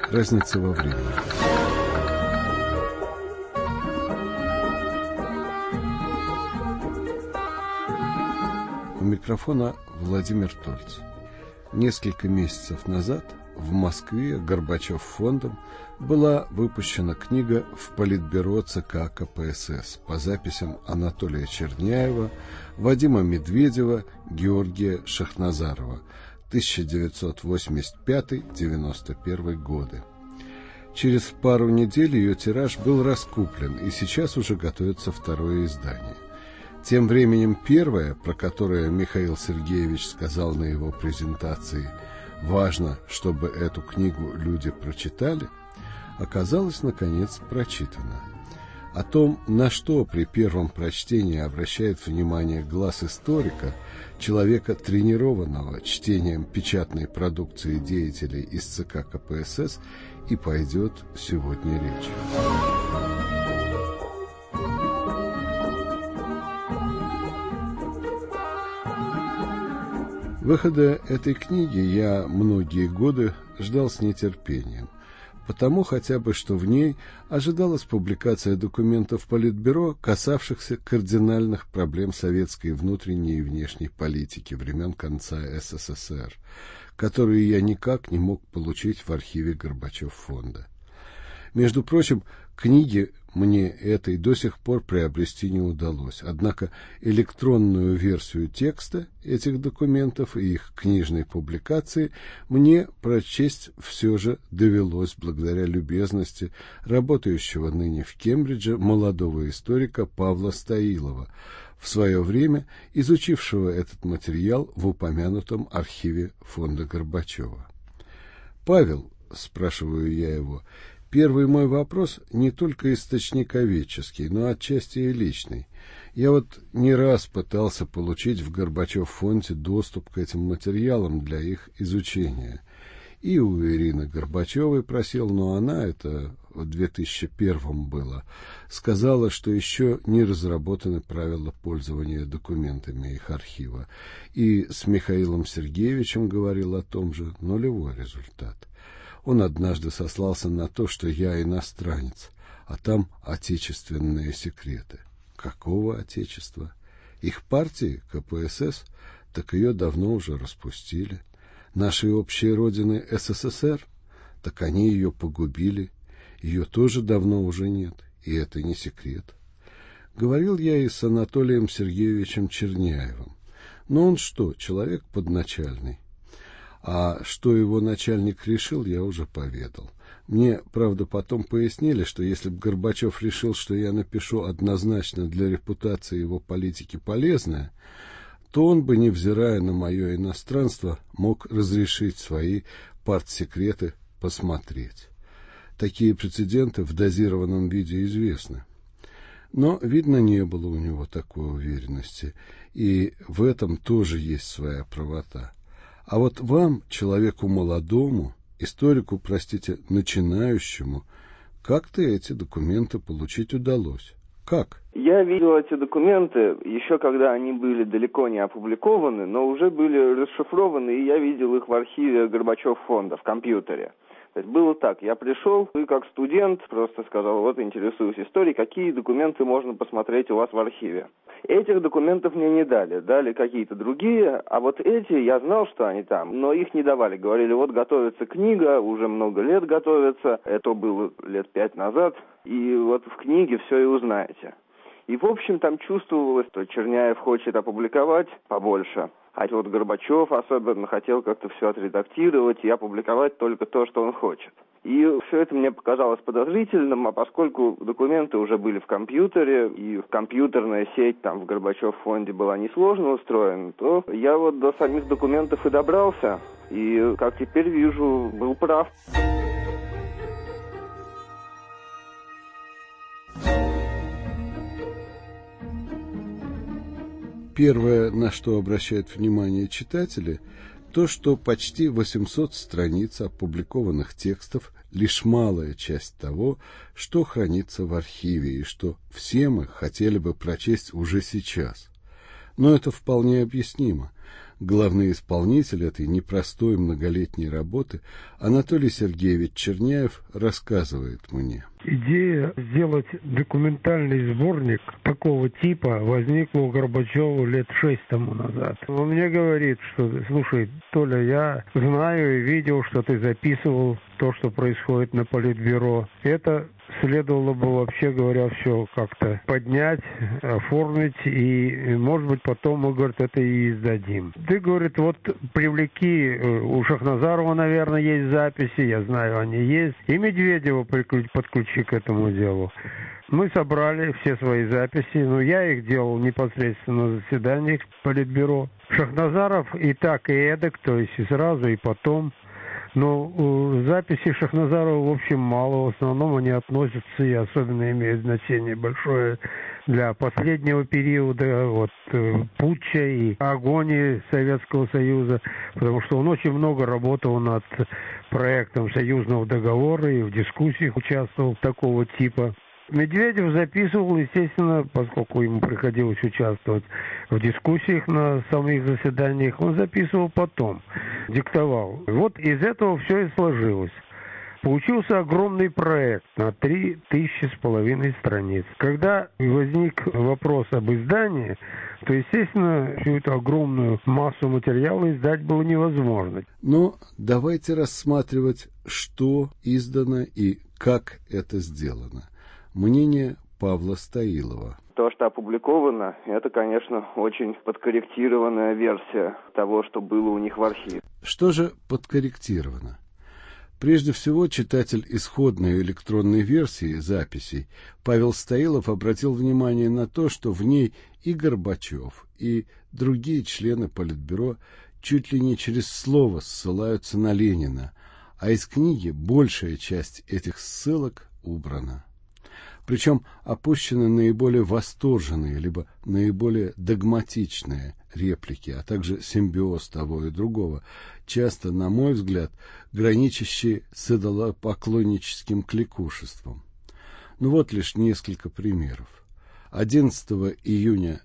Разница во времени. У микрофона Владимир Тольц. Несколько месяцев назад в Москве Горбачев фондом была выпущена книга в Политбюро ЦК КПСС по записям Анатолия Черняева, Вадима Медведева, Георгия Шахназарова 1985-91 годы. Через пару недель ее тираж был раскуплен, и сейчас уже готовится второе издание. Тем временем первое, про которое Михаил Сергеевич сказал на его презентации «Важно, чтобы эту книгу люди прочитали», оказалось, наконец, прочитано. О том, на что при первом прочтении обращает внимание глаз историка, человека, тренированного чтением печатной продукции деятелей из ЦК КПСС, и пойдет сегодня речь. Выхода этой книги я многие годы ждал с нетерпением, потому хотя бы, что в ней ожидалась публикация документов Политбюро, касавшихся кардинальных проблем советской внутренней и внешней политики времен конца СССР, которые я никак не мог получить в архиве Горбачев фонда. Между прочим, книги мне этой до сих пор приобрести не удалось, однако электронную версию текста этих документов и их книжной публикации мне прочесть все же довелось благодаря любезности работающего ныне в Кембридже молодого историка Павла Стоилова, в свое время изучившего этот материал в упомянутом архиве фонда Горбачева. «Павел», — спрашиваю я его, — первый мой вопрос не только источниковедческий, но отчасти и личный. Я вот не раз пытался получить в Горбачев фонде доступ к этим материалам для их изучения. И у Ирины Горбачевой просил, но она, это в 2001 было, сказала, что еще не разработаны правила пользования документами их архива. И с Михаилом Сергеевичем говорил о том же, нулевой результат. Он однажды сослался на то, что я иностранец, а там отечественные секреты. Какого отечества? Их партии, КПСС, так ее давно уже распустили. Нашей общей родины СССР, так они ее погубили. Ее тоже давно уже нет, и это не секрет. Говорил я и с Анатолием Сергеевичем Черняевым. Но он что, человек подначальный? А что его начальник решил, я уже поведал. Мне, правда, потом пояснили, что если бы Горбачев решил, что я напишу однозначно для репутации его политики полезное, то он бы, невзирая на мое иностранство, мог разрешить свои партсекреты посмотреть. Такие прецеденты в дозированном виде известны. Но, видно, не было у него такой уверенности, и в этом тоже есть своя правота. А вот вам, человеку молодому, историку, простите, начинающему, как-то эти документы получить удалось? Как? Я видел эти документы еще когда они были далеко не опубликованы, но уже были расшифрованы, и я видел их в архиве Горбачев фонда в компьютере. То есть было так, я пришел и как студент просто сказал, вот интересуюсь историей, какие документы можно посмотреть у вас в архиве. Этих документов мне не дали, дали какие-то другие, а вот эти, я знал, что они там, но их не давали. Говорили, вот готовится книга, уже много лет готовится, это было лет 5 назад, и вот в книге все и узнаете. И, в общем, там чувствовалось, что Черняев хочет опубликовать побольше. А вот Горбачев особенно хотел как-то все отредактировать и опубликовать только то, что он хочет. И все это мне показалось подозрительным, а поскольку документы уже были в компьютере, и компьютерная сеть там в Горбачев фонде была несложно устроена, то я вот до самих документов и добрался, и, как теперь вижу, был прав. Первое, на что обращают внимание читатели, то, что почти 800 страниц опубликованных текстов – лишь малая часть того, что хранится в архиве и что все мы хотели бы прочесть уже сейчас. Но это вполне объяснимо. Главный исполнитель этой непростой многолетней работы Анатолий Сергеевич Черняев рассказывает мне. Идея сделать документальный сборник такого типа возникла у Горбачева лет 6 тому назад. Он мне говорит, что, слушай, Толя, я знаю и видел, что ты записывал то, что происходит на Политбюро. Это следовало бы, вообще говоря, все как-то поднять, оформить, и, может быть, потом мы, говорит, это и издадим. Ты, говорит, вот привлеки, у Шахназарова, наверное, есть записи, я знаю, они есть, и Медведева подключи к этому делу. Мы собрали все свои записи, но я их делал непосредственно на заседаниях Политбюро. Шахназаров и так, и эдак, то есть и сразу, и потом. Но записи Шахназарова, в общем, мало. В основном они относятся и особенно имеют значение большое для последнего периода, вот, путча и агонии Советского Союза, потому что он очень много работал над проектом союзного договора и в дискуссиях участвовал такого типа. Медведев записывал, естественно, поскольку ему приходилось участвовать в дискуссиях на самих заседаниях, он записывал потом, диктовал. Вот из этого все и сложилось. Получился огромный проект на 3500 страниц. Когда возник вопрос об издании, то, естественно, всю эту огромную массу материала издать было невозможно. Но давайте рассматривать, что издано и как это сделано. Мнение Павла Стоилова. То, что опубликовано, это, конечно, очень подкорректированная версия того, что было у них в архиве. Что же подкорректировано? Прежде всего, читатель исходной электронной версии записей Павел Стоилов обратил внимание на то, что в ней и Горбачев, и другие члены Политбюро чуть ли не через слово ссылаются на Ленина, а из книги большая часть этих ссылок убрана. Причем опущены наиболее восторженные, либо наиболее догматичные реплики, а также симбиоз того и другого, часто, на мой взгляд, граничащие с идолопоклонническим кликушеством. Ну вот лишь несколько примеров. 11 июня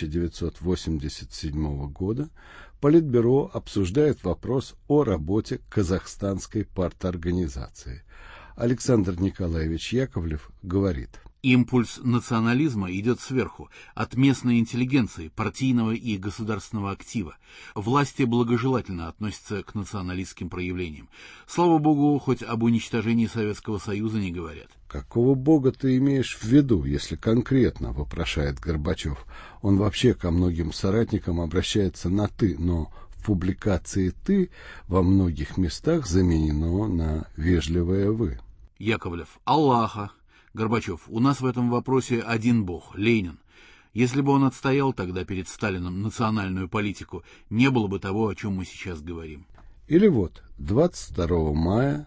1987 года Политбюро обсуждает вопрос о работе казахстанской парторганизации. Александр Николаевич Яковлев говорит. Импульс национализма идет сверху, от местной интеллигенции, партийного и государственного актива. Власти благожелательно относятся к националистским проявлениям. Слава богу, хоть об уничтожении Советского Союза не говорят. «Какого бога ты имеешь в виду, если конкретно?» — вопрошает Горбачев. Он вообще ко многим соратникам обращается на «ты», но в публикации «ты» во многих местах заменено на вежливое «вы». Яковлев. Аллаха. Горбачев. У нас в этом вопросе один бог, Ленин. Если бы он отстоял тогда перед Сталином национальную политику, не было бы того, о чем мы сейчас говорим. Или вот, 22 мая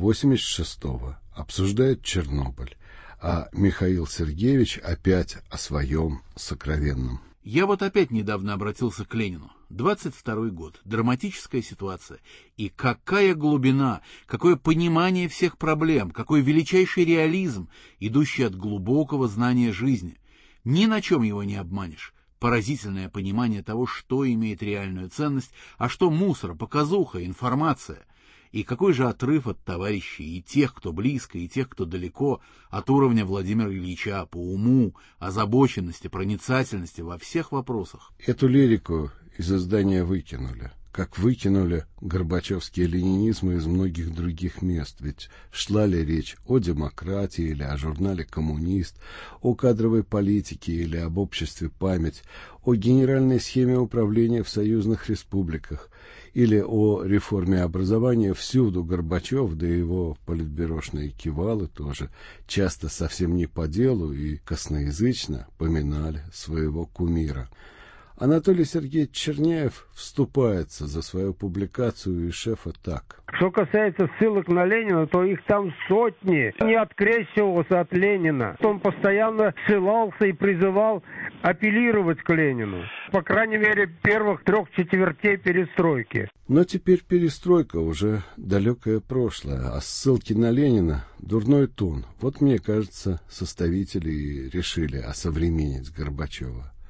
86-го обсуждает Чернобыль, а Михаил Сергеевич опять о своем сокровенном. Я вот опять недавно обратился к Ленину. 22-й год. Драматическая ситуация. И какая глубина, какое понимание всех проблем, какой величайший реализм, идущий от глубокого знания жизни. Ни на чем его не обманешь. Поразительное понимание того, что имеет реальную ценность, а что мусор, показуха, информация. И какой же отрыв от товарищей, и тех, кто близко, и тех, кто далеко, от уровня Владимира Ильича по уму, озабоченности, проницательности во всех вопросах. Эту лирику из издания выкинули, как выкинули горбачевский ленинизм из многих других мест, ведь шла ли речь о демократии или о журнале «Коммунист», о кадровой политике или об обществе «Память», о генеральной схеме управления в союзных республиках или о реформе образования, всюду Горбачев, да и его политбюрошные кивалы тоже, часто совсем не по делу и косноязычно поминали своего кумира. Анатолий Сергеевич Черняев вступается за свою публикацию и шефа так. Что касается ссылок на Ленина, то их там сотни. Не открещивался от Ленина. Он постоянно ссылался и призывал апеллировать к Ленину. По крайней мере, первых 3/4 перестройки. Но теперь перестройка уже далекое прошлое, а ссылки на Ленина — дурной тон. Вот, мне кажется, составители и решили осовременить Горбачева.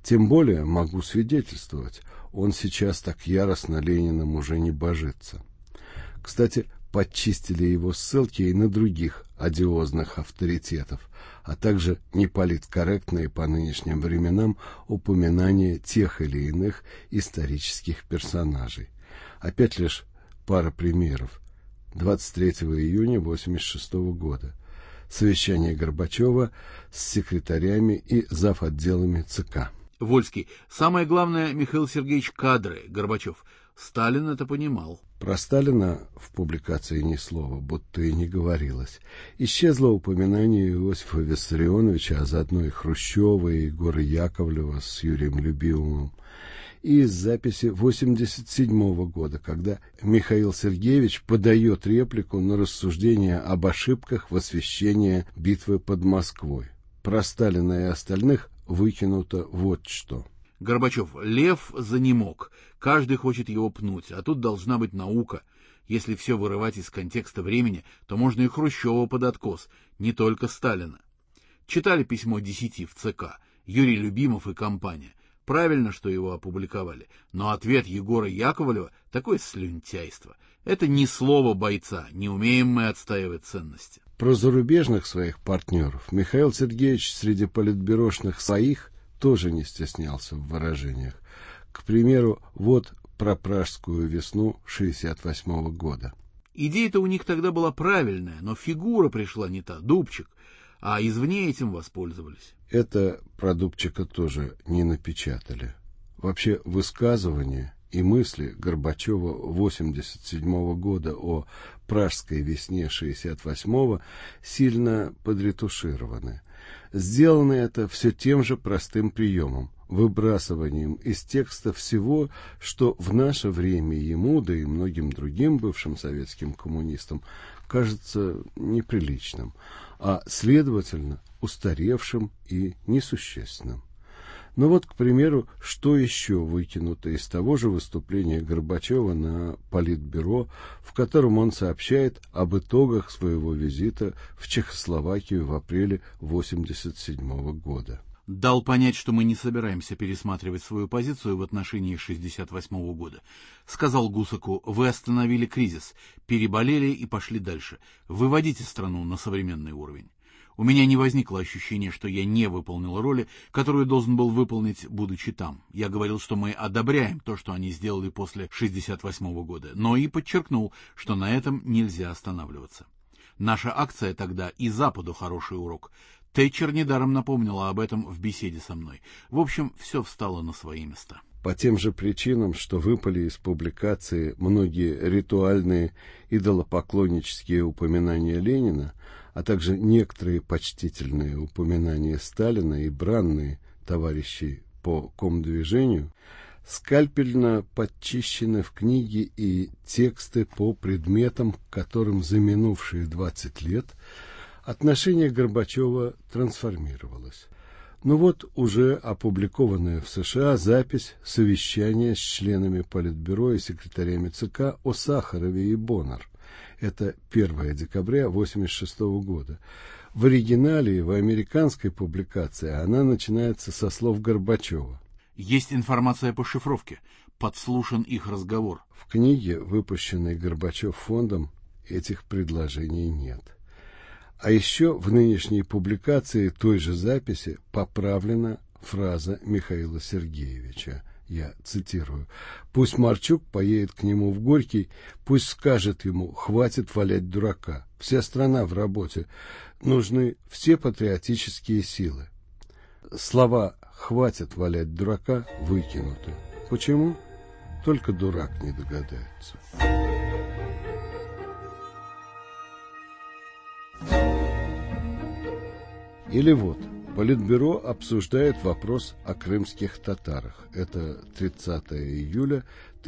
Тем более могу свидетельствовать, он сейчас так яростно Лениным уже не божится. Кстати, подчистили его ссылки и на других одиозных авторитетов, а также неполиткорректные по нынешним временам упоминания тех или иных исторических персонажей. Опять лишь пара примеров. 23 июня 1986 года. Совещание Горбачева с секретарями и завотделами ЦК. Вольский. Самое главное, Михаил Сергеевич, кадры. Горбачев. Сталин это понимал. Про Сталина в публикации ни слова, будто и не говорилось. Исчезло упоминание Иосифа Виссарионовича, а заодно и Хрущева, и Егора Яковлева с Юрием Любимовым. И из записи 1987 года, когда Михаил Сергеевич подает реплику на рассуждение об ошибках в освещении битвы под Москвой. Про Сталина и остальных выкинуто вот что. Горбачев. Лев занемог. Каждый хочет его пнуть, а тут должна быть наука. Если все вырывать из контекста времени, то можно и Хрущева под откос, не только Сталина. Читали письмо 10 в ЦК. Юрий Любимов и компания. Правильно, что его опубликовали, но ответ Егора Яковлева — такое слюнтяйство. Это не слово бойца, не умеем мы отстаивать ценности. Про зарубежных своих партнеров Михаил Сергеевич среди политбюрошных своих тоже не стеснялся в выражениях. К примеру, вот про пражскую весну 1968 года. Идея-то у них тогда была правильная, но фигура пришла не та, Дубчик, а извне этим воспользовались. Это про Дубчика тоже не напечатали. Вообще высказывания и мысли Горбачева 1987 года о пражской весне 1968 сильно подретушированы. Сделано это все тем же простым приемом, выбрасыванием из текста всего, что в наше время ему, да и многим другим бывшим советским коммунистам, кажется неприличным, а, следовательно, устаревшим и несущественным. Но вот, к примеру, что еще выкинуто из того же выступления Горбачева на Политбюро, в котором он сообщает об итогах своего визита в Чехословакию в апреле 1987 года. Дал понять, что мы не собираемся пересматривать свою позицию в отношении 1968 года. Сказал Гусаку: вы остановили кризис, переболели и пошли дальше. Выводите страну на современный уровень. У меня не возникло ощущения, что я не выполнил роли, которую должен был выполнить, будучи там. Я говорил, что мы одобряем то, что они сделали после 1968 года, но и подчеркнул, что на этом нельзя останавливаться. Наша акция тогда и Западу хороший урок. Тэтчер недаром напомнила об этом в беседе со мной. В общем, все встало на свои места. По тем же причинам, что выпали из публикации многие ритуальные идолопоклоннические упоминания Ленина, а также некоторые почтительные упоминания Сталина и бранные товарищей по комдвижению, скальпельно подчищены в книге и тексты по предметам, к которым за минувшие 20 лет отношение Горбачева трансформировалось. Ну вот уже опубликованная в США запись совещания с членами Политбюро и секретарями ЦК о Сахарове и Боннер. Это 1 декабря 1986 года. В оригинале и в американской публикации она начинается со слов Горбачева. Есть информация по шифровке. Подслушан их разговор. В книге, выпущенной Горбачев фондом, этих предложений нет. А еще в нынешней публикации той же записи поправлена фраза Михаила Сергеевича. Я цитирую: «Пусть Марчук поедет к нему в Горький, пусть скажет ему: хватит валять дурака. Вся страна в работе. Нужны все патриотические силы». Слова «хватит валять дурака» выкинуты. Почему? Только дурак не догадается. Или вот, Политбюро обсуждает вопрос о крымских татарах. Это 30 июля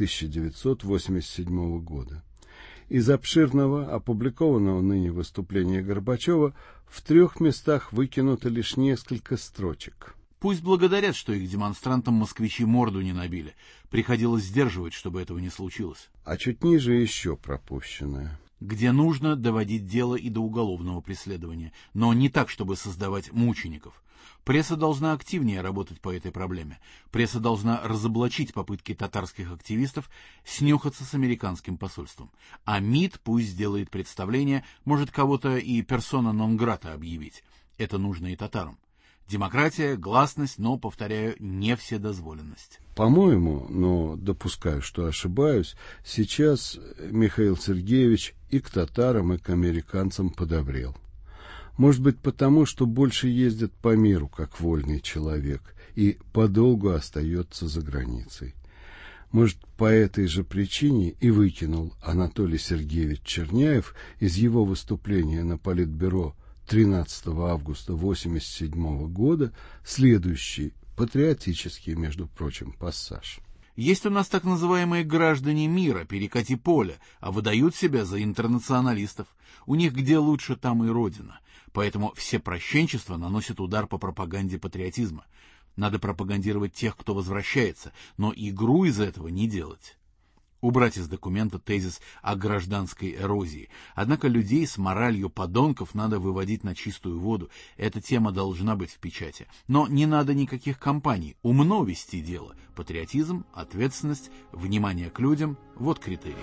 1987 года. Из обширного, опубликованного ныне выступления Горбачева в 3 местах выкинуто лишь несколько строчек. Пусть благодарят, что их демонстрантам москвичи морду не набили. Приходилось сдерживать, чтобы этого не случилось. А чуть ниже еще пропущенное. где нужно доводить дело и до уголовного преследования, но не так, чтобы создавать мучеников. Пресса должна активнее работать по этой проблеме. Пресса должна разоблачить попытки татарских активистов снюхаться с американским посольством. А МИД пусть сделает представление, может кого-то и персона нон-грата объявить. Это нужно и татарам. Демократия, гласность, но, повторяю, не вседозволенность. По-моему, но допускаю, что ошибаюсь, сейчас Михаил Сергеевич и к татарам, и к американцам подобрел. Может быть, потому, что больше ездит по миру, как вольный человек, и подолгу остается за границей. Может, по этой же причине и выкинул Анатолий Сергеевич Черняев из его выступления на Политбюро 13 августа 1987 года следующий, патриотический, между прочим, пассаж. Есть у нас так называемые граждане мира, перекати поле, а выдают себя за интернационалистов. У них где лучше, там и родина. Поэтому все прощенчества наносят удар по пропаганде патриотизма. Надо пропагандировать тех, кто возвращается, но игру из этого не делать. Убрать из документа тезис о гражданской эрозии. Однако людей с моралью подонков надо выводить на чистую воду. Эта тема должна быть в печати. Но не надо никаких кампаний. Умно вести дело. Патриотизм, ответственность, внимание к людям – вот критерии.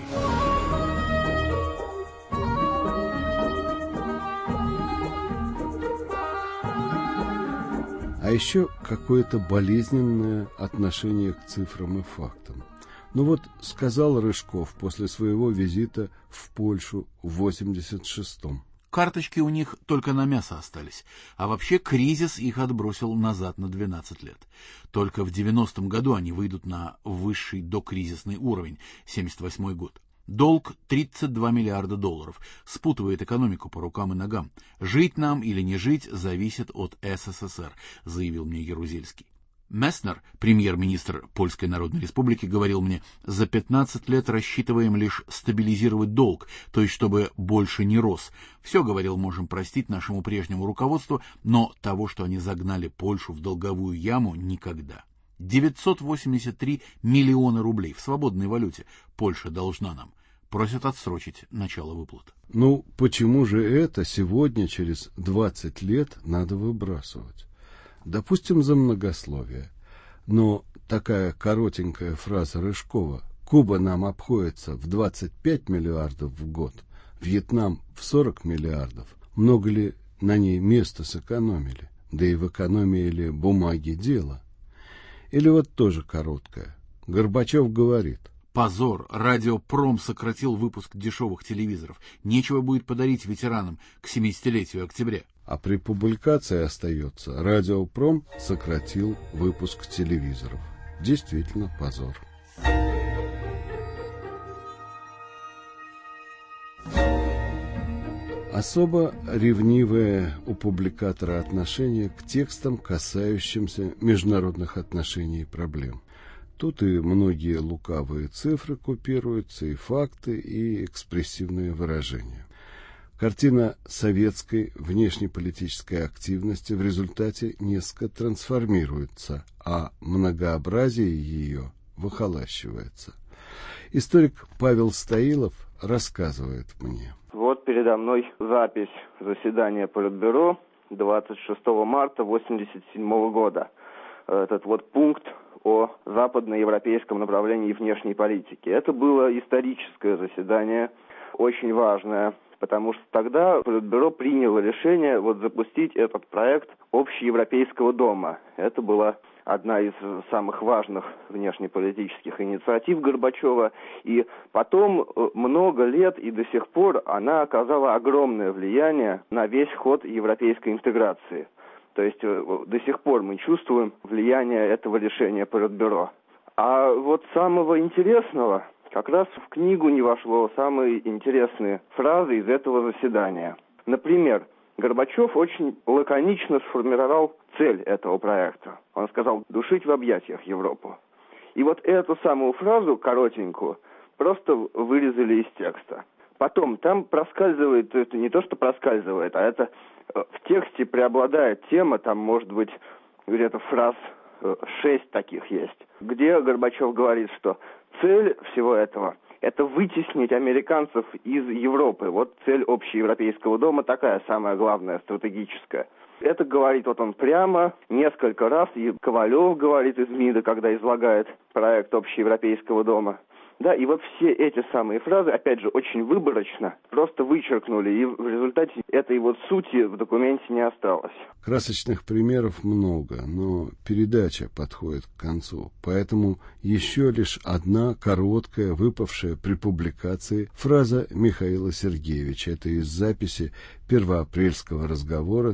А еще какое-то болезненное отношение к цифрам и фактам. Ну вот, сказал Рыжков после своего визита в Польшу в 86-м. Карточки у них только на мясо остались, а вообще кризис их отбросил назад на 12 лет. Только в 90-м году они выйдут на высший докризисный уровень, 78-й год. Долг 32 миллиарда долларов, спутывает экономику по рукам и ногам. Жить нам или не жить зависит от СССР, заявил мне Ярузельский. Месснер, премьер-министр Польской Народной Республики, говорил мне, за 15 лет рассчитываем лишь стабилизировать долг, то есть чтобы больше не рос. Все, говорил, можем простить нашему прежнему руководству, но того, что они загнали Польшу в долговую яму, никогда. 983 миллиона рублей в свободной валюте Польша должна нам. Просят отсрочить начало выплат. Ну, почему же это сегодня, через 20 лет, надо выбрасывать? Допустим, за многословие. Но такая коротенькая фраза Рыжкова: «Куба нам обходится в 25 миллиардов в год, Вьетнам в 40 миллиардов». Много ли на ней места сэкономили? Да и в экономии ли бумаги дело? Или вот тоже короткая. Горбачев говорит: позор, Радиопром сократил выпуск дешевых телевизоров. Нечего будет подарить ветеранам к 70-летию октября. А при публикации остается: Радиопром сократил выпуск телевизоров. Действительно позор. Особо ревнивое у публикатора отношение к текстам, касающимся международных отношений и проблем. Тут и многие лукавые цифры купируются, и факты, и экспрессивные выражения. Картина советской внешнеполитической активности в результате несколько трансформируется, а многообразие ее выхолащивается. Историк Павел Стоилов рассказывает мне. Вот передо мной запись заседания Политбюро 26 марта 1987 года. Этот вот пункт о западноевропейском направлении внешней политики. Это было историческое заседание, очень важное, потому что тогда Политбюро приняло решение запустить этот проект общеевропейского дома. Это была одна из самых важных внешнеполитических инициатив Горбачева. И потом много лет и до сих пор она оказала огромное влияние на весь ход европейской интеграции. То есть до сих пор мы чувствуем влияние этого решения Политбюро. А вот самого интересного как раз в книгу не вошло самые интересные фразы из этого заседания. Например, Горбачев очень лаконично сформировал цель этого проекта. Он сказал: душить в объятиях Европу. И вот эту самую фразу, коротенькую, просто вырезали из текста. Потом там проскальзывает, это не то, что проскальзывает, а это в тексте преобладает тема, там может быть где-то фраз 6 таких есть, где Горбачев говорит, что цель всего этого это вытеснить американцев из Европы. Вот цель общеевропейского дома такая, самая главная, стратегическая. Это говорит вот он прямо несколько раз, и Ковалев говорит из МИДа, когда излагает проект общеевропейского дома. Да, и вот все эти самые фразы, опять же, очень выборочно, просто вычеркнули, и в результате этой вот сути в документе не осталось. Красочных примеров много, но передача подходит к концу, поэтому еще лишь одна короткая, выпавшая при публикации фраза Михаила Сергеевича. Это из записи первоапрельского разговора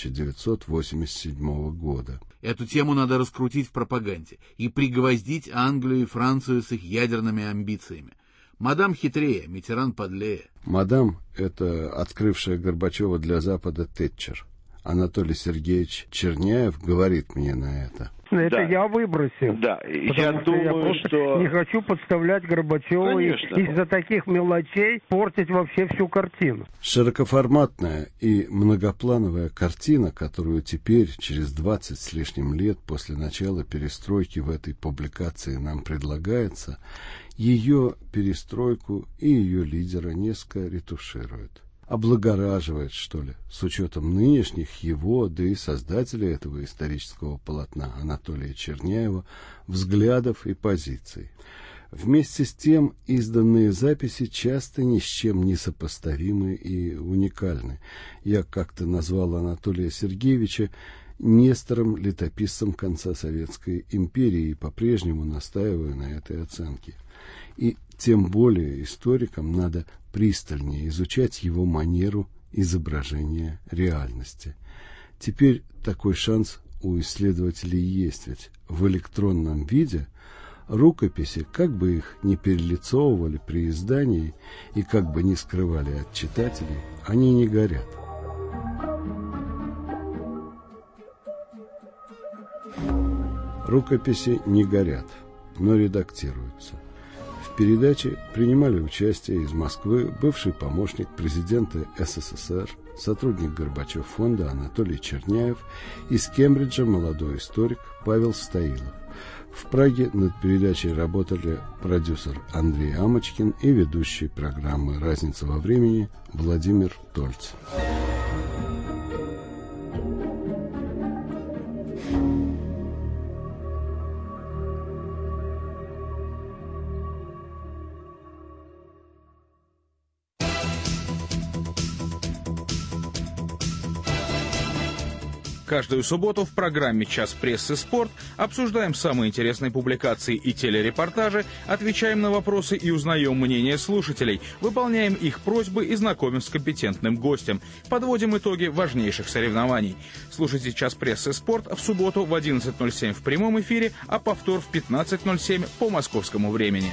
1987 года. Эту тему надо раскрутить в пропаганде и пригвоздить Англию и Францию с их ядерными амбициями. Мадам хитрее, Миттеран подлее. Мадам — это открывшая Горбачева для Запада Тэтчер. Анатолий Сергеевич Черняев говорит мне на это. Это я выбросил. Да, я думаю, что... не хочу подставлять Горбачева и из-за таких мелочей портить вообще всю картину. Широкоформатная и многоплановая картина, которую теперь, через 20 с лишним лет после начала перестройки в этой публикации нам предлагается, ее перестройку и ее лидера несколько ретуширует. Облагораживает, что ли, с учетом нынешних его, да и создателя этого исторического полотна Анатолия Черняева, взглядов и позиций. Вместе с тем изданные записи часто ни с чем не сопоставимы и уникальны. Я как-то назвал Анатолия Сергеевича Нестором-летописцем конца Советской империи и по-прежнему настаиваю на этой оценке. И тем более историкам надо пристальнее изучать его манеру изображения реальности. Теперь такой шанс у исследователей есть, ведь в электронном виде рукописи, как бы их ни перелицовывали при издании и как бы ни скрывали от читателей, они не горят. Рукописи не горят, но редактируются. В передаче принимали участие из Москвы бывший помощник президента СССР, сотрудник Горбачев фонда Анатолий Черняев, из Кембриджа молодой историк Павел Стоилов. В Праге над передачей работали продюсер Андрей Амочкин и ведущий программы «Разница во времени» Владимир Тольц. Каждую субботу в программе «Час прессы. Спорт» обсуждаем самые интересные публикации и телерепортажи, отвечаем на вопросы и узнаем мнение слушателей, выполняем их просьбы и знакомим с компетентным гостем, подводим итоги важнейших соревнований. Слушайте «Час прессы. Спорт» в субботу в 11:07 в прямом эфире, а повтор в 15:07 по московскому времени.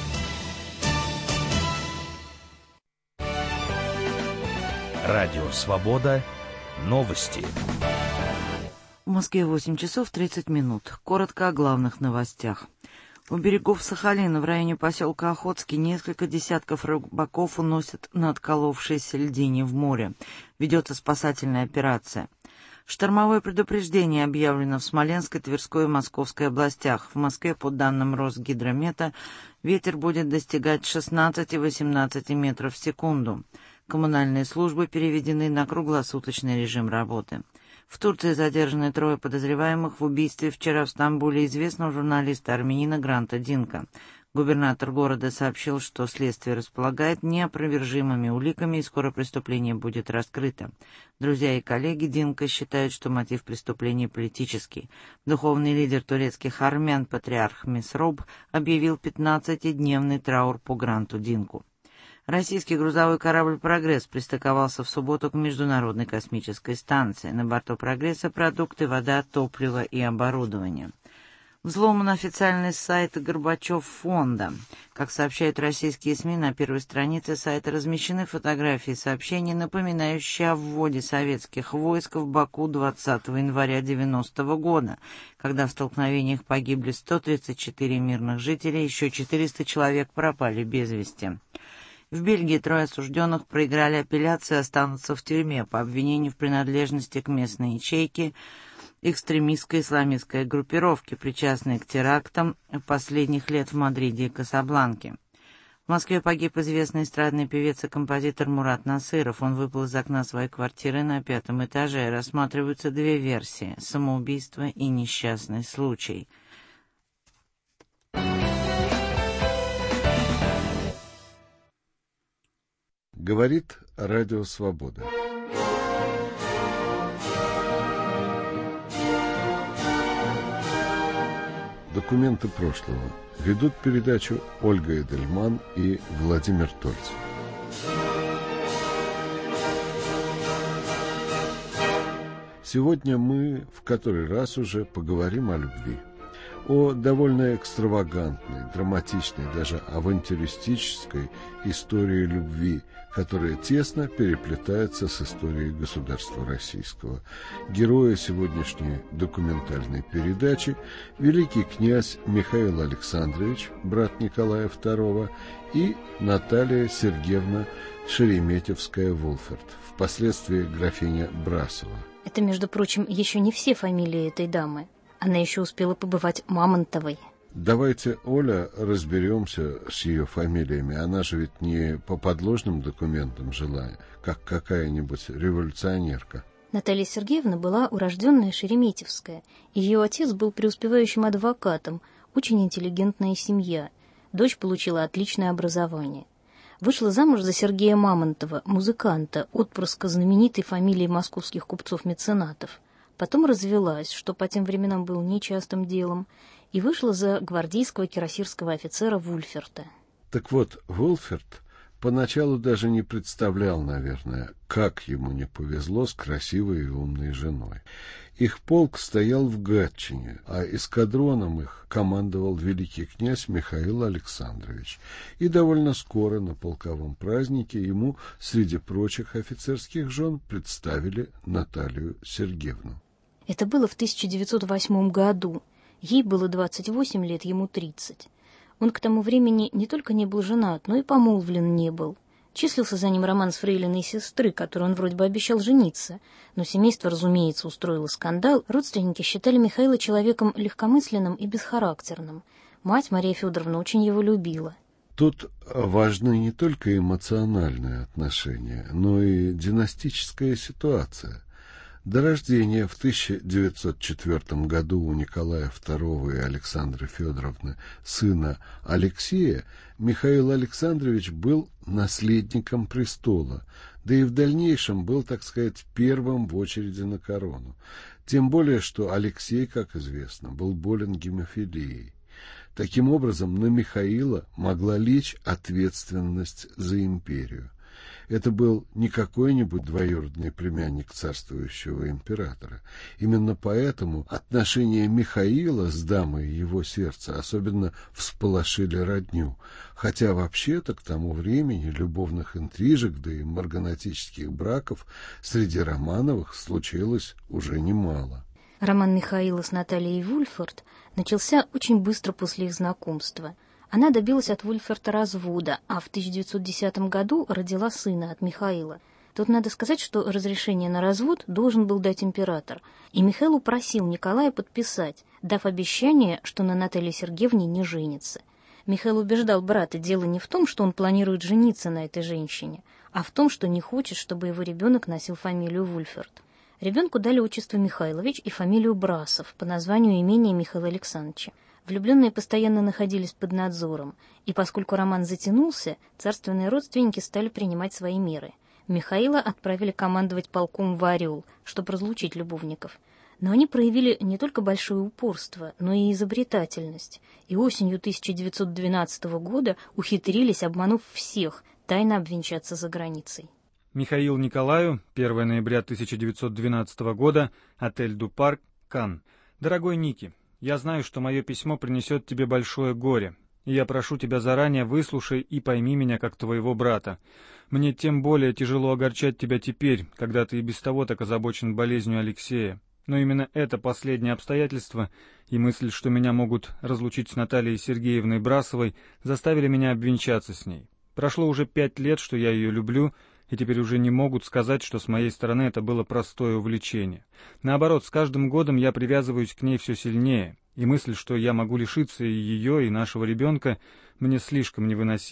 Радио «Свобода». Новости. В Москве 8 часов 30 минут. Коротко о главных новостях. У берегов Сахалина в районе поселка Охотский несколько десятков рыбаков уносят на отколовшейся льдине в море. Ведется спасательная операция. Штормовое предупреждение объявлено в Смоленской, Тверской и Московской областях. В Москве, по данным Росгидромета, ветер будет достигать 16-18 метров в секунду. Коммунальные службы переведены на круглосуточный режим работы. В Турции задержаны 3 подозреваемых в убийстве вчера в Стамбуле известного журналиста-армянина Гранта Динка. Губернатор города сообщил, что следствие располагает неопровержимыми уликами и скоро преступление будет раскрыто. Друзья и коллеги Динка считают, что мотив преступления политический. Духовный лидер турецких армян, патриарх Месроб, объявил 15-дневный траур по Гранту Динку. Российский грузовой корабль «Прогресс» пристыковался в субботу к Международной космической станции. На борту «Прогресса» продукты, вода, топливо и оборудование. Взломан официальный сайт Горбачев фонда. Как сообщают российские СМИ, на первой странице сайта размещены фотографии и сообщения, напоминающие о вводе советских войск в Баку 20 января 1990 года, когда в столкновениях погибли 134 мирных жителей, еще 400 человек пропали без вести. В Бельгии 3 осужденных проиграли апелляцию и останутся в тюрьме по обвинению в принадлежности к местной ячейке экстремистской исламистской группировки, причастной к терактам последних лет в Мадриде и Касабланке. В Москве погиб известный эстрадный певец и композитор Мурат Насыров. Он выпал из окна своей квартиры на 5-м этаже. Рассматриваются две версии – самоубийство и несчастный случай. Говорит Радио Свобода. Документы прошлого. Ведут передачу Ольга Эдельман и Владимир Тольц. Сегодня мы в который раз уже поговорим о любви. О довольно экстравагантной, драматичной, даже авантюристической истории любви, которая тесно переплетается с историей государства российского. Герои сегодняшней документальной передачи – великий князь Михаил Александрович, брат Николая II, и Наталья Сергеевна Шереметьевская-Вулферт, впоследствии графиня Брасова. Это, между прочим, еще не все фамилии этой дамы. Она еще успела побывать Мамонтовой. Давайте, Оля, разберемся с ее фамилиями. Она же ведь не по подложным документам жила, как какая-нибудь революционерка. Наталья Сергеевна была урожденная Шереметьевская. Ее отец был преуспевающим адвокатом, очень интеллигентная семья. Дочь получила отличное образование. Вышла замуж за Сергея Мамонтова, музыканта, отпрыска знаменитой фамилии московских купцов-меценатов. Потом развелась, что по тем временам было нечастым делом, и вышла за гвардейского кирасирского офицера Вульферта. Так вот, Вульферт поначалу даже не представлял, наверное, как ему не повезло с красивой и умной женой. Их полк стоял в Гатчине, а эскадроном их командовал великий князь Михаил Александрович. И довольно скоро на полковом празднике ему среди прочих офицерских жен представили Наталью Сергеевну. Это было в 1908 году. Ей было 28 лет, ему 30. Он к тому времени не только не был женат, но и помолвлен не был. Числился за ним роман с фрейлиной сестры, которой он вроде бы обещал жениться. Но семейство, разумеется, устроило скандал. Родственники считали Михаила человеком легкомысленным и бесхарактерным. Мать, Мария Федоровна, очень его любила. Тут важны не только эмоциональные отношения, но и династическая ситуация. До рождения в 1904 году у Николая II и Александры Федоровны сына Алексея Михаил Александрович был наследником престола, да и в дальнейшем был, так сказать, первым в очереди на корону. Тем более, что Алексей, как известно, был болен гемофилией. Таким образом, на Михаила могла лечь ответственность за империю. Это был не какой-нибудь двоюродный племянник царствующего императора. Именно поэтому отношения Михаила с дамой его сердца особенно всполошили родню, хотя вообще-то к тому времени любовных интрижек, да и марганатических браков среди Романовых случилось уже немало. Роман Михаила с Натальей Вульферт начался очень быстро после их знакомства. Она добилась от Вульферта развода, а в 1910 году родила сына от Михаила. Тут надо сказать, что разрешение на развод должен был дать император, и Михаил упросил Николая подписать, дав обещание, что на Наталье Сергеевне не женится. Михаил убеждал брата, дело не в том, что он планирует жениться на этой женщине, а в том, что не хочет, чтобы его ребенок носил фамилию Вульферт. Ребенку дали отчество Михайлович и фамилию Брасов по названию имения Михаила Александровича. Влюбленные постоянно находились под надзором, и поскольку роман затянулся, царственные родственники стали принимать свои меры. Михаила отправили командовать полком в Орел, чтобы разлучить любовников. Но они проявили не только большое упорство, но и изобретательность, и осенью 1912 года ухитрились, обманув всех, тайно обвенчаться за границей. Михаил Николаю, 1 ноября 1912 года, отель «Ду Парк», Канн. Дорогой Ники, я знаю, что мое письмо принесет тебе большое горе, и я прошу тебя заранее выслушай и пойми меня как твоего брата. Мне тем более тяжело огорчать тебя теперь, когда ты и без того так озабочен болезнью Алексея. Но именно это последнее обстоятельство и мысль, что меня могут разлучить с Натальей Сергеевной Брасовой, заставили меня обвенчаться с ней. Прошло уже 5 лет, что я ее люблю, и теперь уже не могут сказать, что с моей стороны это было простое увлечение. Наоборот, с каждым годом я привязываюсь к ней все сильнее, и мысль, что я могу лишиться и ее, и нашего ребенка, мне слишком невыносима.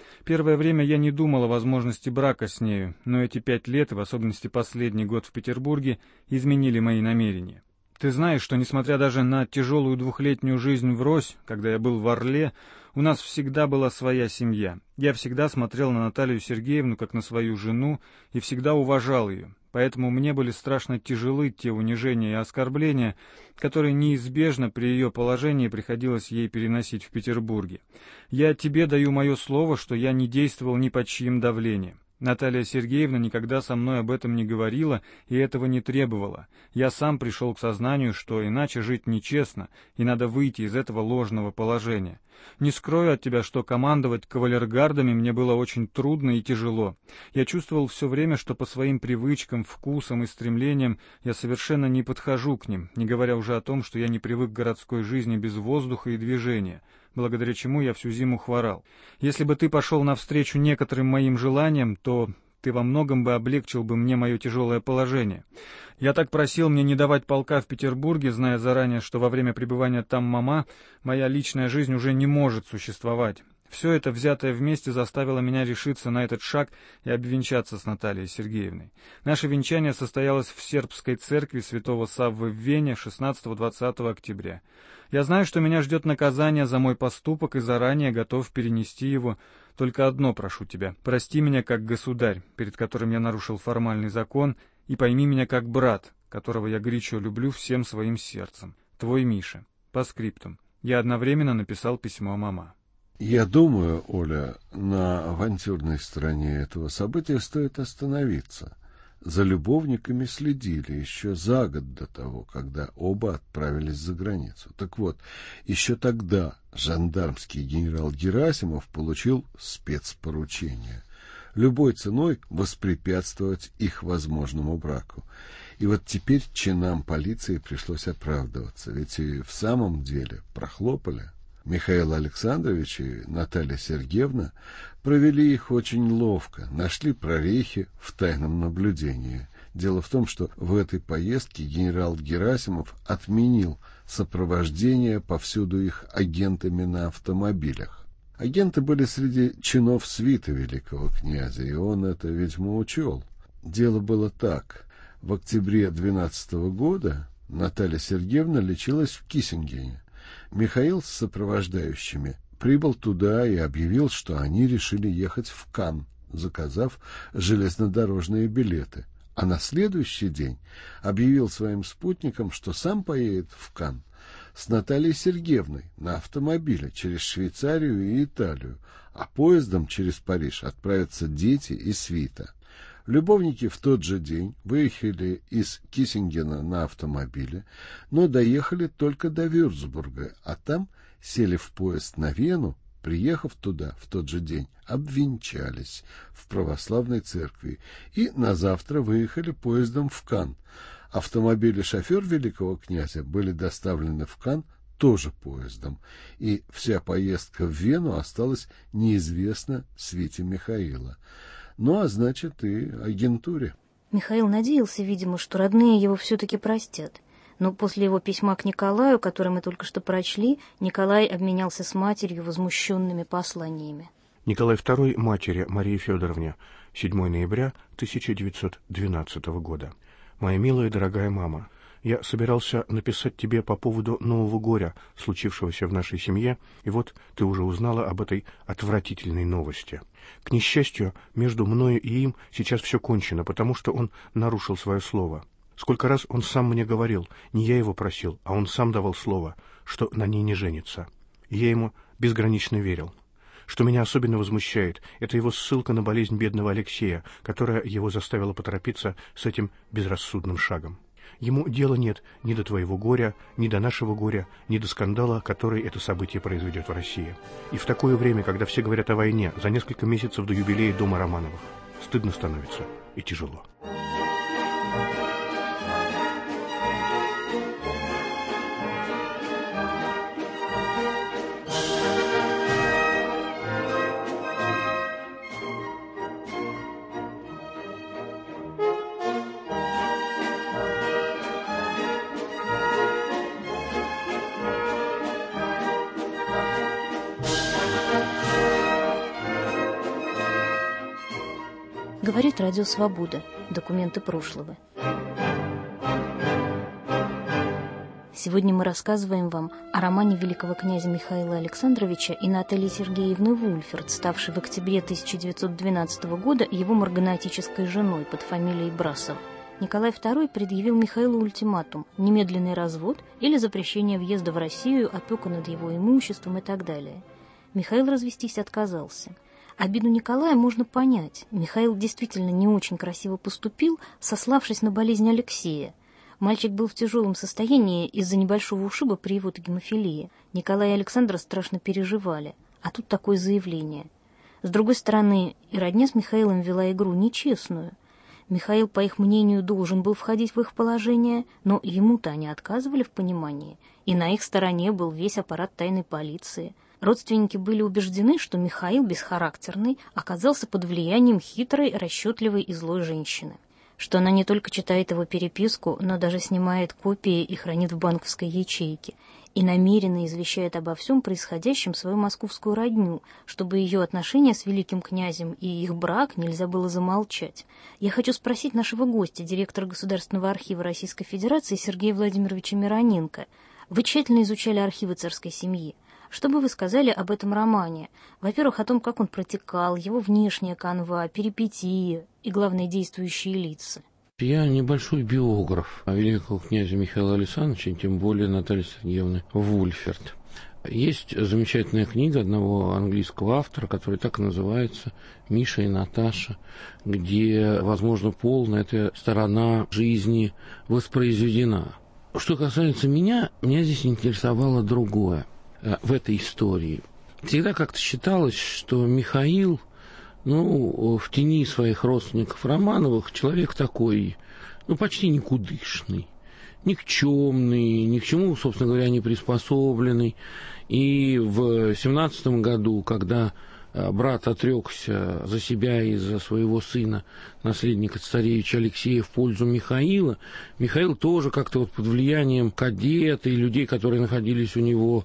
Первое время я не думал о возможности брака с нею, но эти 5 лет, и в особенности последний год в Петербурге, изменили мои намерения. Ты знаешь, что, несмотря даже на тяжелую 2-летнюю жизнь врозь, когда я был в Орле, у нас всегда была своя семья. Я всегда смотрел на Наталью Сергеевну как на свою жену и всегда уважал ее. Поэтому мне были страшно тяжелы те унижения и оскорбления, которые неизбежно при ее положении приходилось ей переносить в Петербурге. Я тебе даю мое слово, что я не действовал ни под чьим давлением. Наталья Сергеевна никогда со мной об этом не говорила и этого не требовала. Я сам пришел к сознанию, что иначе жить нечестно, и надо выйти из этого ложного положения. Не скрою от тебя, что командовать кавалергардами мне было очень трудно и тяжело. Я чувствовал все время, что по своим привычкам, вкусам и стремлениям я совершенно не подхожу к ним, не говоря уже о том, что я не привык к городской жизни без воздуха и движения, благодаря чему я всю зиму хворал. Если бы ты пошел навстречу некоторым моим желаниям, то ты во многом бы облегчил бы мне мое тяжелое положение. Я так просил мне не давать полка в Петербурге, зная заранее, что во время пребывания там мама, моя личная жизнь уже не может существовать. Все это, взятое вместе, заставило меня решиться на этот шаг и обвенчаться с Натальей Сергеевной. Наше венчание состоялось в Сербской церкви святого Саввы в Вене 16-20 октября. Я знаю, что меня ждет наказание за мой поступок и заранее готов перенести его. Только одно прошу тебя: прости меня как государь, перед которым я нарушил формальный закон, и пойми меня как брат, которого я горячо люблю всем своим сердцем. Твой Миша. По скриптум. Я одновременно написал письмо мама. Я думаю, Оля, на авантюрной стороне этого события стоит остановиться. За любовниками следили еще за год до того, когда оба отправились за границу. Так вот, еще тогда жандармский генерал Герасимов получил спецпоручение любой ценой воспрепятствовать их возможному браку. И вот теперь чинам полиции пришлось оправдываться, ведь и в самом деле прохлопали. Михаил Александрович и Наталья Сергеевна провели их очень ловко, нашли прорехи в тайном наблюдении. Дело в том, что в этой поездке генерал Герасимов отменил сопровождение повсюду их агентами на автомобилях. Агенты были среди чинов свиты великого князя, и он это, видимо, учел. Дело было так. В октябре 12 года Наталья Сергеевна лечилась в Киссингене. Михаил с сопровождающими прибыл туда и объявил, что они решили ехать в Канн, заказав железнодорожные билеты. А на следующий день объявил своим спутникам, что сам поедет в Канн с Натальей Сергеевной на автомобиле через Швейцарию и Италию, а поездом через Париж отправятся дети и свита. Любовники в тот же день выехали из Киссингена на автомобиле, но доехали только до Вюрцбурга, а там сели в поезд на Вену, приехав туда в тот же день, обвенчались в православной церкви и на завтра выехали поездом в Канн. Автомобиль и шофер великого князя были доставлены в Канн тоже поездом, и вся поездка в Вену осталась неизвестна свите Михаила. Ну, а значит, и агентуре. Михаил надеялся, видимо, что родные его все-таки простят. Но после его письма к Николаю, которое мы только что прочли, Николай обменялся с матерью возмущенными посланиями. Николай II матери Марии Федоровне, 7 ноября 1912 года. Моя милая и дорогая мама, я собирался написать тебе по поводу нового горя, случившегося в нашей семье, и вот ты уже узнала об этой отвратительной новости. К несчастью, между мною и им сейчас все кончено, потому что он нарушил свое слово. Сколько раз он сам мне говорил, не я его просил, а он сам давал слово, что на ней не женится. И я ему безгранично верил. Что меня особенно возмущает, это его ссылка на болезнь бедного Алексея, которая его заставила поторопиться с этим безрассудным шагом. Ему дела нет ни до твоего горя, ни до нашего горя, ни до скандала, который это событие произведет в России. И в такое время, когда все говорят о войне, за несколько месяцев до юбилея дома Романовых, стыдно становится и тяжело. «Радио Свобода. Документы прошлого». Сегодня мы рассказываем вам о романе великого князя Михаила Александровича и Натальи Сергеевны Вульферт, ставшей в октябре 1912 года его марганатической женой под фамилией Брасов. Николай II предъявил Михаилу ультиматум – немедленный развод или запрещение въезда в Россию, опека над его имуществом и так далее. Михаил развестись отказался. Обиду Николая можно понять. Михаил действительно не очень красиво поступил, сославшись на болезнь Алексея. Мальчик был в тяжелом состоянии из-за небольшого ушиба при его гемофилии. Николай и Александра страшно переживали. А тут такое заявление. С другой стороны, и родня с Михаилом вела игру нечестную. Михаил, по их мнению, должен был входить в их положение, но ему-то они отказывали в понимании. И на их стороне был весь аппарат тайной полиции. Родственники были убеждены, что Михаил бесхарактерный оказался под влиянием хитрой, расчетливой и злой женщины. Что она не только читает его переписку, но даже снимает копии и хранит в банковской ячейке, и намеренно извещает обо всем происходящем свою московскую родню, чтобы ее отношения с великим князем и их брак нельзя было замолчать. Я хочу спросить нашего гостя, директора Государственного архива Российской Федерации Сергея Владимировича Мироненко. Вы тщательно изучали архивы царской семьи. Что бы вы сказали об этом романе? Во-первых, о том, как он протекал, его внешняя канва, перипетии и, главные, действующие лица. Я небольшой биограф великого князя Михаила Александровича, тем более Натальи Сергеевны Вульферт. Есть замечательная книга одного английского автора, которая так и называется «Миша и Наташа», где, возможно, полная эта сторона жизни воспроизведена. Что касается меня здесь интересовало другое. В этой истории. Всегда как-то считалось, что Михаил, в тени своих родственников Романовых, человек такой, почти никудышный, никчемный, ни к чему, собственно говоря, не приспособленный. И в 17 году, когда брат отрекся за себя и за своего сына, наследника царевича Алексея, в пользу Михаила, Михаил тоже как-то под влиянием кадета и людей, которые находились у него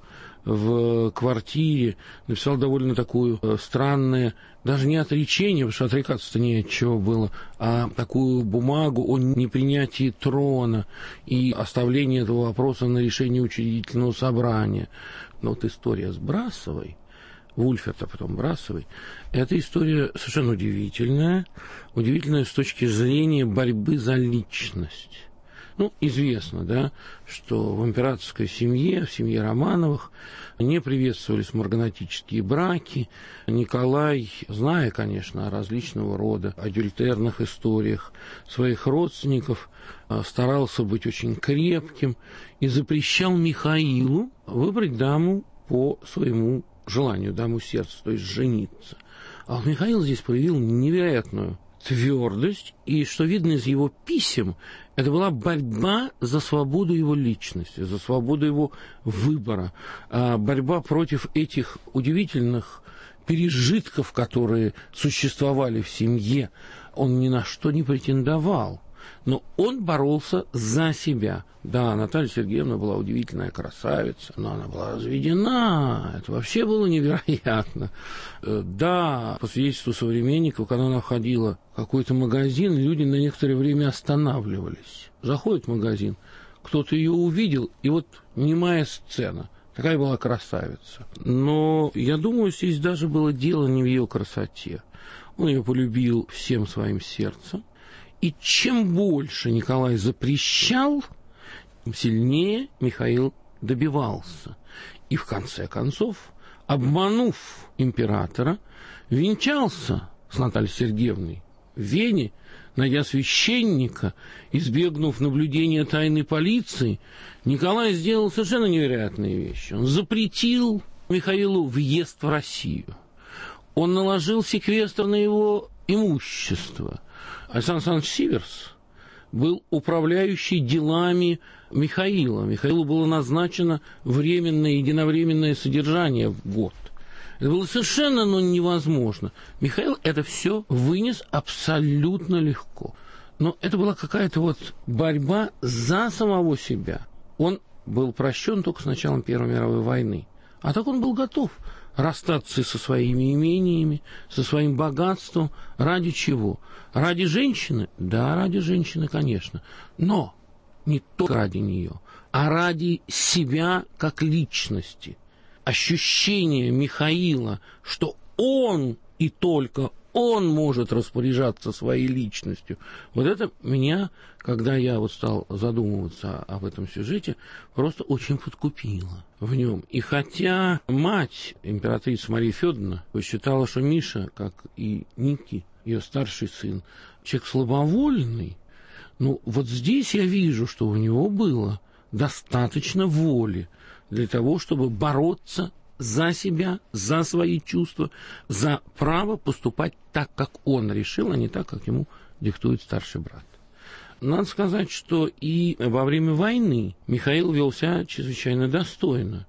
в квартире, написал довольно такую странное, даже не отречение, потому что отрекаться-то не от чего было, а такую бумагу о непринятии трона и оставлении этого вопроса на решение учредительного собрания. Но вот история с Брасовой, Вульферт, а потом Брасовой, эта история совершенно удивительная с точки зрения борьбы за личность. Известно, да, что в императорской семье, в семье Романовых, не приветствовались марганатические браки. Николай, зная, конечно, о различного рода адюльтерных историях своих родственников, старался быть очень крепким и запрещал Михаилу выбрать даму по своему желанию, даму сердца, то есть жениться. А Михаил здесь проявил невероятную твердость, и, что видно из его писем, это была борьба за свободу его личности, за свободу его выбора, борьба против этих удивительных пережитков, которые существовали в семье. Он ни на что не претендовал, но он боролся за себя. Да, Наталья Сергеевна была удивительная красавица, но она была разведена. Это вообще было невероятно. Да, по свидетельству современников, когда она ходила в какой-то магазин, люди на некоторое время останавливались. Заходит в магазин, кто-то ее увидел, и вот немая сцена. Такая была красавица. Но, я думаю, здесь даже было дело не в ее красоте. Он ее полюбил всем своим сердцем. И чем больше Николай запрещал, тем сильнее Михаил добивался. И в конце концов, обманув императора, венчался с Натальей Сергеевной в Вене, найдя священника, избегнув наблюдения тайной полиции. Николай сделал совершенно невероятные вещи. Он запретил Михаилу въезд в Россию. Он наложил секвестр на его имущество. Александр Александрович Сиверс был управляющий делами Михаила. Михаилу было назначено временное, единовременное содержание в год. Это было совершенно невозможно. Михаил это все вынес абсолютно легко. Но это была какая-то борьба за самого себя. Он был прощен только с началом Первой мировой войны. А так он был готов расстаться со своими имениями, со своим богатством. Ради чего? Ради женщины? Да, ради женщины, конечно. Но не только ради нее, а ради себя как личности. Ощущение Михаила, что он и только он может распоряжаться своей личностью. Вот это меня, когда я вот стал задумываться об этом сюжете, просто очень подкупило в нем. И хотя мать, императрица Мария Федоровна, считала, что Миша, как и Ники, ее старший сын, человек слабовольный, ну вот здесь я вижу, что у него было достаточно воли для того, чтобы бороться за себя, за свои чувства, за право поступать так, как он решил, а не так, как ему диктует старший брат. Надо сказать, что и во время войны Михаил вел себя чрезвычайно достойно.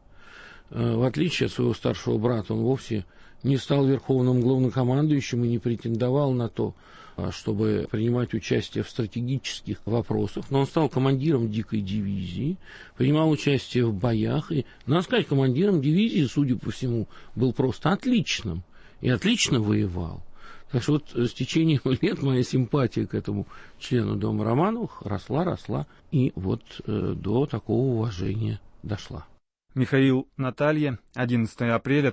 В отличие от своего старшего брата, он вовсе не стал верховным главнокомандующим и не претендовал на то, чтобы принимать участие в стратегических вопросах. Но он стал командиром дикой дивизии, принимал участие в боях. И, надо сказать, командиром дивизии, судя по всему, был просто отличным. И отлично воевал. Так что вот с течением лет моя симпатия к этому члену дома Романовых росла, и вот до такого уважения дошла. Михаил Наталья, 11 апреля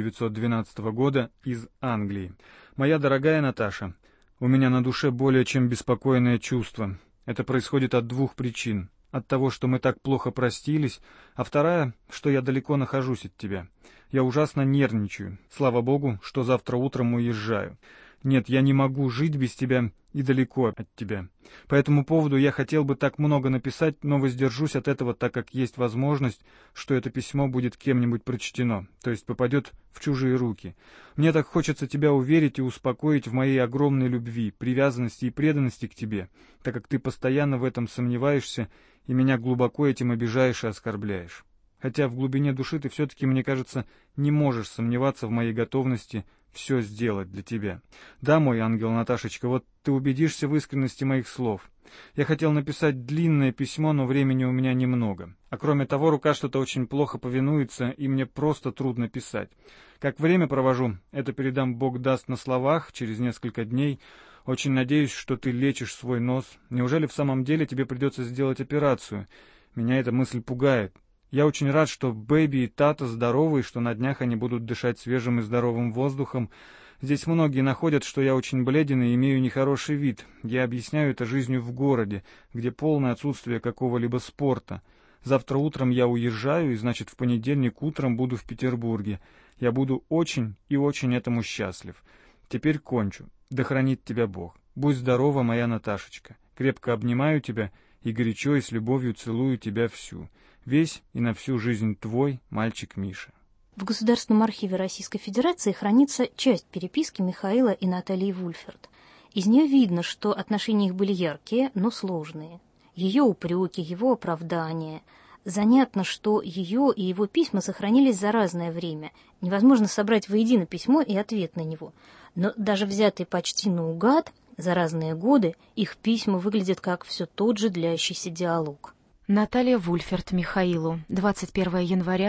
1912 года, из Англии. Моя дорогая Наташа, у меня на душе более чем беспокойное чувство. Это происходит от двух причин. От того, что мы так плохо простились, а вторая, что я далеко нахожусь от тебя. Я ужасно нервничаю. Слава Богу, что завтра утром уезжаю. Нет, я не могу жить без тебя и далеко от тебя. По этому поводу я хотел бы так много написать, но воздержусь от этого, так как есть возможность, что это письмо будет кем-нибудь прочтено, то есть попадет в чужие руки. Мне так хочется тебя уверить и успокоить в моей огромной любви, привязанности и преданности к тебе, так как ты постоянно в этом сомневаешься и меня глубоко этим обижаешь и оскорбляешь. Хотя в глубине души ты все-таки, мне кажется, не можешь сомневаться в моей готовности все сделать для тебя. Да, мой ангел Наташечка, вот ты убедишься в искренности моих слов. Я хотел написать длинное письмо, но времени у меня немного. А кроме того, рука что-то очень плохо повинуется, и мне просто трудно писать. Как время провожу, это передам, Бог даст, на словах, через несколько дней. Очень надеюсь, что ты лечишь свой нос. Неужели в самом деле тебе придется сделать операцию? Меня эта мысль пугает. Я очень рад, что Бэби и Тата здоровы, и что на днях они будут дышать свежим и здоровым воздухом. Здесь многие находят, что я очень бледен и имею нехороший вид. Я объясняю это жизнью в городе, где полное отсутствие какого-либо спорта. Завтра утром я уезжаю, и, значит, в понедельник утром буду в Петербурге. Я буду очень и очень этому счастлив. Теперь кончу. Да хранит тебя Бог. Будь здорова, моя Наташечка. Крепко обнимаю тебя и горячо и с любовью целую тебя всю. Весь и на всю жизнь твой мальчик Миша. В Государственном архиве Российской Федерации хранится часть переписки Михаила и Натальи Вульферт. Из нее видно, что отношения их были яркие, но сложные. Ее упреки, его оправдания. Занятно, что ее и его письма сохранились за разное время. Невозможно собрать воедино письмо и ответ на него. Но даже взятые почти наугад, за разные годы, их письма выглядят как все тот же длящийся диалог. Наталья Вульферт Михаилу, 21 января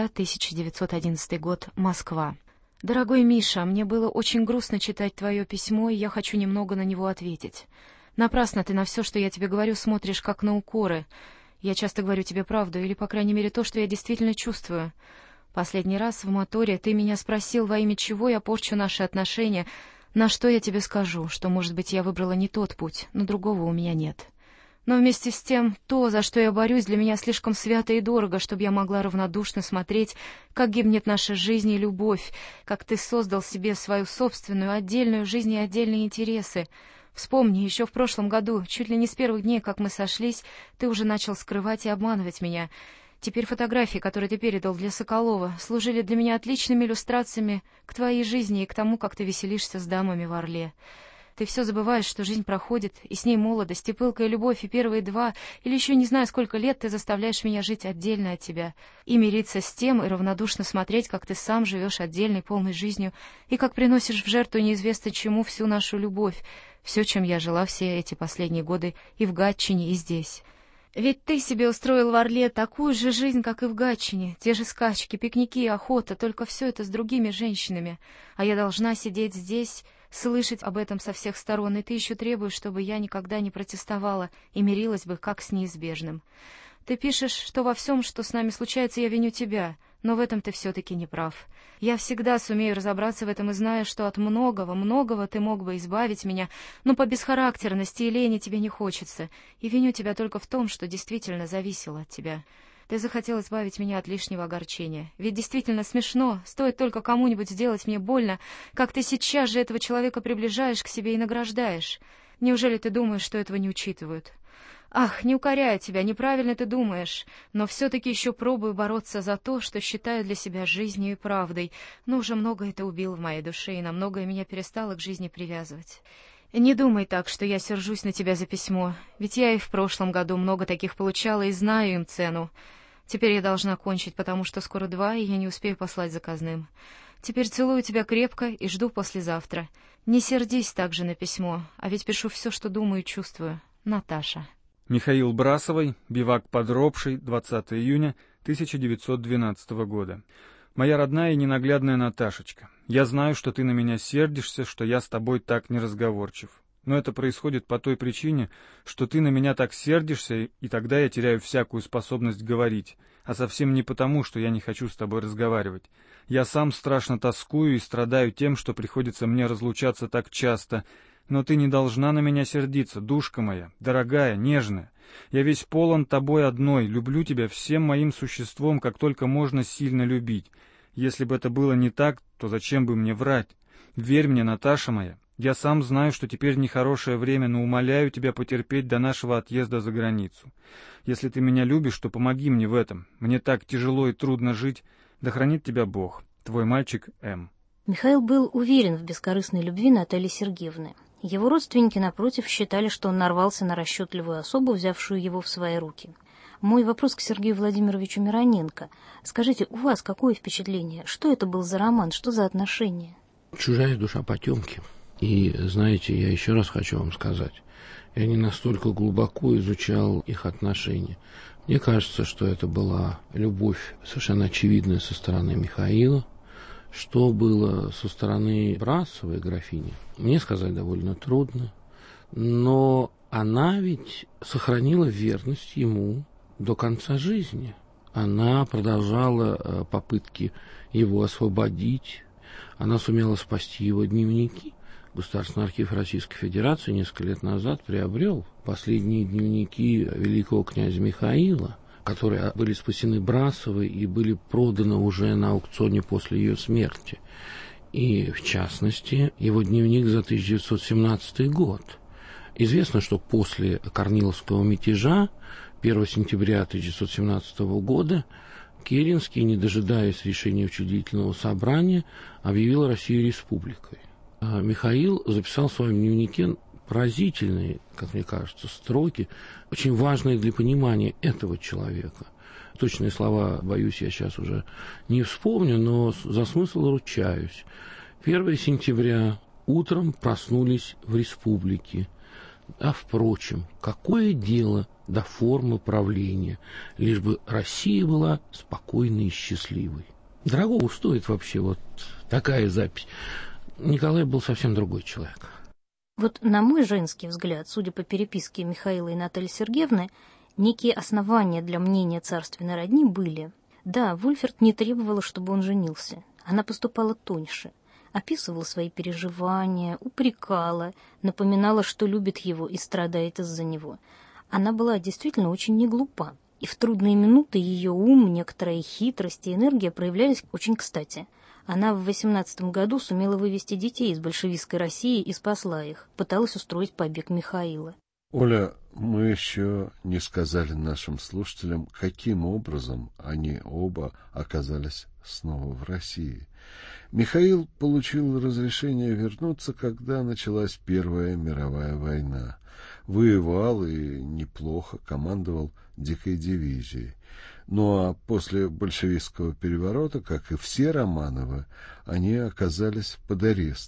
1911 год, Москва. Дорогой Миша, мне было очень грустно читать твое письмо, и я хочу немного на него ответить. Напрасно ты на все, что я тебе говорю, смотришь как на укоры. Я часто говорю тебе правду, или, по крайней мере, то, что я действительно чувствую. Последний раз в моторе ты меня спросил, во имя чего я порчу наши отношения, на что я тебе скажу, что, может быть, я выбрала не тот путь, но другого у меня нет. Но вместе с тем, то, за что я борюсь, для меня слишком свято и дорого, чтобы я могла равнодушно смотреть, как гибнет наша жизнь и любовь, как ты создал себе свою собственную, отдельную жизнь и отдельные интересы. Вспомни, еще в прошлом году, чуть ли не с первых дней, как мы сошлись, ты уже начал скрывать и обманывать меня. Теперь фотографии, которые ты передал для Соколова, служили для меня отличными иллюстрациями к твоей жизни и к тому, как ты веселишься с дамами в Орле. Ты все забываешь, что жизнь проходит, и с ней молодость, и пылкая любовь, и первые 2, или еще не знаю сколько лет ты заставляешь меня жить отдельно от тебя, и мириться с тем, и равнодушно смотреть, как ты сам живешь отдельной, полной жизнью, и как приносишь в жертву неизвестно чему всю нашу любовь, все, чем я жила все эти последние годы и в Гатчине, и здесь. Ведь ты себе устроил в Орле такую же жизнь, как и в Гатчине. Те же скачки, пикники, охота, только все это с другими женщинами. А я должна сидеть здесь, слышать об этом со всех сторон, и ты еще требуешь, чтобы я никогда не протестовала и мирилась бы как с неизбежным. Ты пишешь, что во всем, что с нами случается, я виню тебя, но в этом ты все-таки не прав. Я всегда сумею разобраться в этом и знаю, что от многого ты мог бы избавить меня, но по бесхарактерности и лени тебе не хочется, и виню тебя только в том, что действительно зависело от тебя. Ты захотел избавить меня от лишнего огорчения. Ведь действительно смешно, стоит только кому-нибудь сделать мне больно, как ты сейчас же этого человека приближаешь к себе и награждаешь. Неужели ты думаешь, что этого не учитывают? Ах, не укоряю тебя, неправильно ты думаешь, но все-таки еще пробую бороться за то, что считаю для себя жизнью и правдой, но уже многое это убило в моей душе и на многое меня перестало к жизни привязывать. Не думай так, что я сержусь на тебя за письмо, ведь я и в прошлом году много таких получала и знаю им цену. Теперь я должна кончить, потому что скоро 2, и я не успею послать заказным. Теперь целую тебя крепко и жду послезавтра. Не сердись также на письмо, а ведь пишу все, что думаю и чувствую. Наташа. Михаил Брасовой, бивак под Ропшей, 20 июня 1912 года. Моя родная и ненаглядная Наташечка, я знаю, что ты на меня сердишься, что я с тобой так неразговорчив. Но это происходит по той причине, что ты на меня так сердишься, и тогда я теряю всякую способность говорить, а совсем не потому, что я не хочу с тобой разговаривать. Я сам страшно тоскую и страдаю тем, что приходится мне разлучаться так часто. Но ты не должна на меня сердиться, душка моя, дорогая, нежная. Я весь полон тобой одной, люблю тебя всем моим существом, как только можно сильно любить. Если бы это было не так, то зачем бы мне врать? Верь мне, Наташа моя, я сам знаю, что теперь нехорошее время, но умоляю тебя потерпеть до нашего отъезда за границу. Если ты меня любишь, то помоги мне в этом. Мне так тяжело и трудно жить. Да хранит тебя Бог. Твой мальчик М. Михаил был уверен в бескорыстной любви Натальи Сергеевны. Его родственники, напротив, считали, что он нарвался на расчетливую особу, взявшую его в свои руки. Мой вопрос к Сергею Владимировичу Мироненко. Скажите, у вас какое впечатление? Что это был за роман? Что за отношения? «Чужая душа потемки». И, знаете, я еще раз хочу вам сказать, я не настолько глубоко изучал их отношения. Мне кажется, что это была любовь совершенно очевидная со стороны Михаила. Что было со стороны Брасовой графини, мне сказать довольно трудно. Но она ведь сохранила верность ему до конца жизни. Она продолжала попытки его освободить. Она сумела спасти его дневники. Государственный архив Российской Федерации несколько лет назад приобрел последние дневники великого князя Михаила, которые были спасены Брасовой и были проданы уже на аукционе после ее смерти. И, в частности, его дневник за 1917 год. Известно, что после Корниловского мятежа 1 сентября 1917 года Керенский, не дожидаясь решения Учредительного собрания, объявил Россию республикой. А Михаил записал в своем дневнике поразительные, как мне кажется, строки, очень важные для понимания этого человека. Точные слова, боюсь, я сейчас уже не вспомню, но за смысл ручаюсь. 1 сентября утром проснулись в республике. А, впрочем, какое дело до формы правления, лишь бы Россия была спокойной и счастливой. Дорогого стоит вообще вот такая запись. Николай был совсем другой человек. Вот на мой женский взгляд, судя по переписке Михаила и Натальи Сергеевны, некие основания для мнения царственной родни были. Да, Вульферт не требовала, чтобы он женился. Она поступала тоньше. Описывала свои переживания, упрекала, напоминала, что любит его и страдает из-за него. Она была действительно очень неглупа. И в трудные минуты ее ум, некоторая хитрость и энергия проявлялись очень кстати. Она в 18 году сумела вывести детей из большевистской России и спасла их. Пыталась устроить побег Михаила. Оля, мы еще не сказали нашим слушателям, каким образом они оба оказались снова в России. Михаил получил разрешение вернуться, когда началась Первая мировая война. Воевал и неплохо командовал дикой дивизией. Ну а после большевистского переворота, как и все Романовы, они оказались под арестом.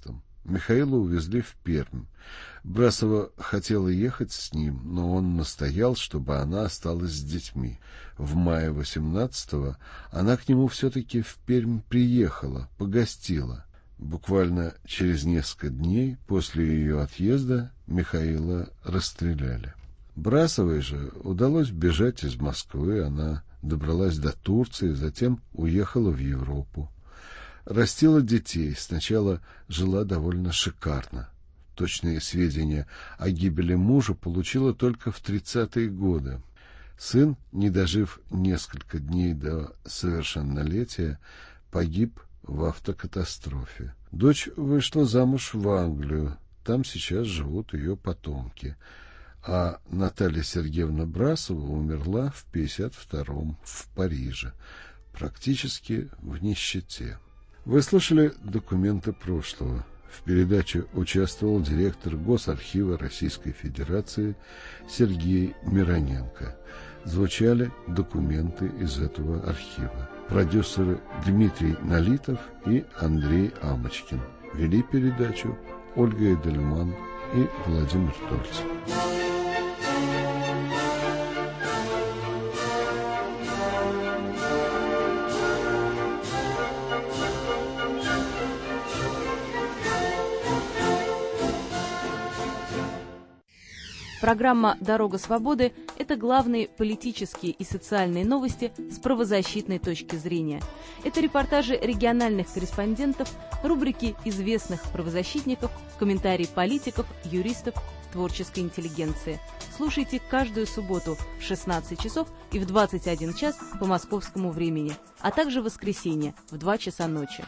Михаилу увезли в Пермь. Брасова хотела ехать с ним, но он настоял, чтобы она осталась с детьми. В мае 18-го она к нему все-таки в Пермь приехала, погостила. Буквально через несколько дней после ее отъезда Михаила расстреляли. Брасовой же удалось бежать из Москвы, она добралась до Турции, затем уехала в Европу. Растила детей, сначала жила довольно шикарно. Точные сведения о гибели мужа получила только в 30-е годы. Сын, не дожив несколько дней до совершеннолетия, погиб в автокатастрофе. Дочь вышла замуж в Англию, там сейчас живут ее потомки. А Наталья Сергеевна Брасова умерла в 52-м в Париже, практически в нищете. Вы слушали «Документы прошлого». В передаче участвовал директор Госархива Российской Федерации Сергей Мироненко. Звучали документы из этого архива. Продюсеры Дмитрий Налитов и Андрей Амочкин. Вели передачу Ольга Эдельман и Владимир Тольц. Программа «Дорога свободы» — это главные политические и социальные новости с правозащитной точки зрения. Это репортажи региональных корреспондентов, рубрики известных правозащитников, комментарии политиков, юристов, творческой интеллигенции. Слушайте каждую субботу в 16 часов и в 21 час по московскому времени, а также в воскресенье в 2 часа ночи.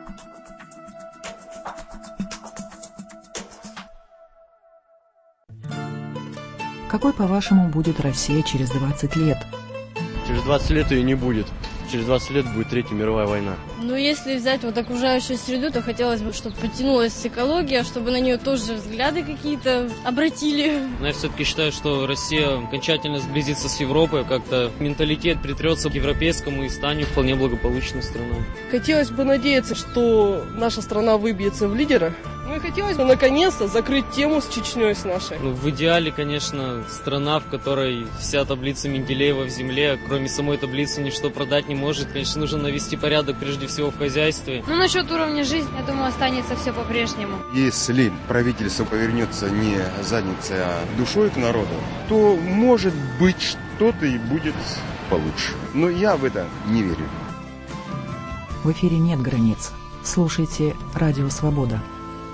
Какой, по-вашему, будет Россия через 20 лет? Через 20 лет ее не будет. Через 20 лет будет Третья мировая война. Ну, если взять вот окружающую среду, то хотелось бы, чтобы подтянулась экология, чтобы на нее тоже взгляды какие-то обратили. Но я все-таки считаю, что Россия окончательно сблизится с Европой, как-то менталитет притрется к европейскому и станет вполне благополучной страной. Хотелось бы надеяться, что наша страна выбьется в лидеры. Ну и хотелось бы наконец-то закрыть тему с Чечней с нашей. Ну, в идеале, конечно, страна, в которой вся таблица Менделеева в земле, кроме самой таблицы ничто продать не может. Конечно, нужно навести порядок прежде всего в хозяйстве. Ну, насчет уровня жизни, я думаю, останется все по-прежнему. Если правительство повернется не задницей, а душой к народу, то, может быть, что-то и будет получше. Но я в это не верю. В эфире нет границ. Слушайте «Радио Свобода».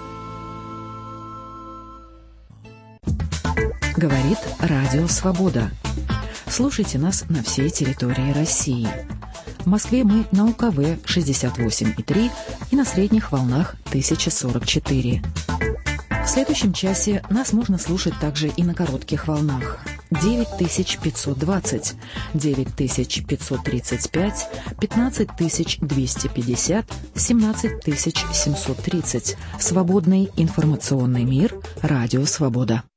Говорит Радио Свобода. Слушайте нас на всей территории России. В Москве мы на УКВ 68,3 и на средних волнах 1044. В следующем часе нас можно слушать также и на коротких волнах. 9520, 9535, 15250, 17730. Свободный информационный мир. Радио Свобода.